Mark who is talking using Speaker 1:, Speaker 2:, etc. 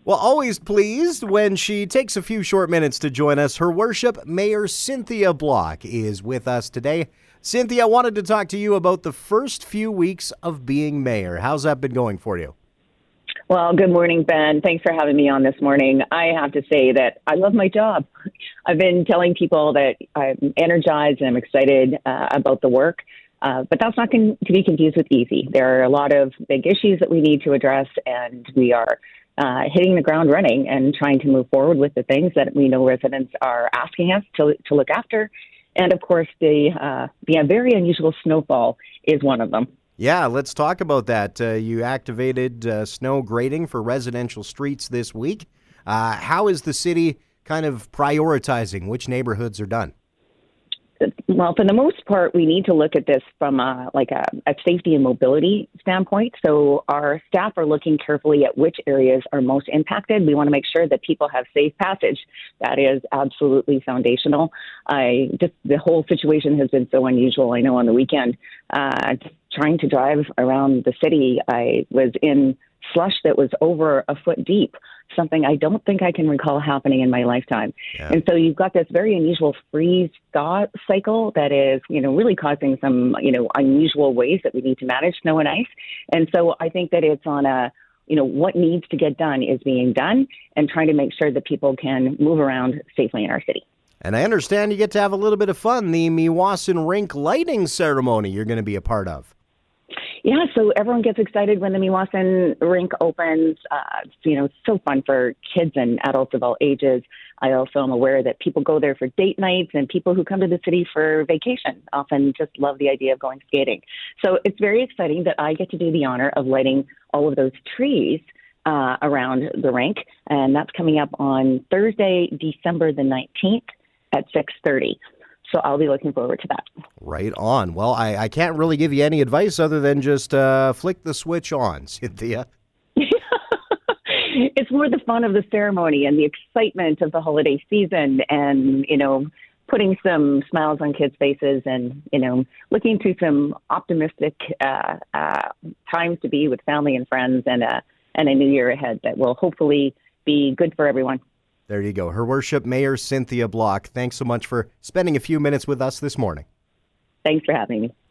Speaker 1: Well, always pleased when she takes a few short minutes to join us. Her Worship, Mayor Cynthia Block, is with us today. Cynthia, I wanted to talk to you about the first few weeks of being mayor. How's that been going for you?
Speaker 2: Well, good morning, Ben. Thanks for having me on this morning. I have to say that I love my job. I've been telling people that I'm energized and I'm excited about the work, but that's not to be confused with easy. There are a lot of big issues that we need to address, and we are hitting the ground running and trying to move forward with the things that we know residents are asking us to look after. And, of course, the very unusual snowfall is one of them.
Speaker 1: Yeah, let's talk about that. You activated snow grading for residential streets this week. How is the city kind of prioritizing which neighborhoods are done?
Speaker 2: Well, for the most part, we need to look at this from a safety and mobility standpoint. So our staff are looking carefully at which areas are most impacted. We want to make sure that people have safe passage. That is absolutely foundational. The whole situation has been so unusual. I know on the weekend, trying to drive around the city, I was in slush that was over a foot deep, something I don't think I can recall happening in my lifetime. Yeah. And so you've got this very unusual freeze-thaw cycle that is, really causing some, unusual ways that we need to manage snow and ice. And so I think that it's on what needs to get done is being done, and trying to make sure that people can move around safely in our city.
Speaker 1: And I understand you get to have a little bit of fun, the Meewasin Rink lighting ceremony you're going to be a part of.
Speaker 2: Yeah, so everyone gets excited when the Meewasin Rink opens. It's so fun for kids and adults of all ages. I also am aware that people go there for date nights, and people who come to the city for vacation often just love the idea of going skating. So it's very exciting that I get to do the honor of lighting all of those trees around the rink, and that's coming up on Thursday, December the 19th at 6:30. So I'll be looking forward to that.
Speaker 1: Right on. Well, I can't really give you any advice other than just flick the switch on, Cynthia.
Speaker 2: It's more the fun of the ceremony and the excitement of the holiday season, and, putting some smiles on kids' faces, and, looking to some optimistic times to be with family and friends, and a new year ahead that will hopefully be good for everyone.
Speaker 1: There you go. Her Worship, Mayor Cynthia Block. Thanks so much for spending a few minutes with us this morning.
Speaker 2: Thanks for having me.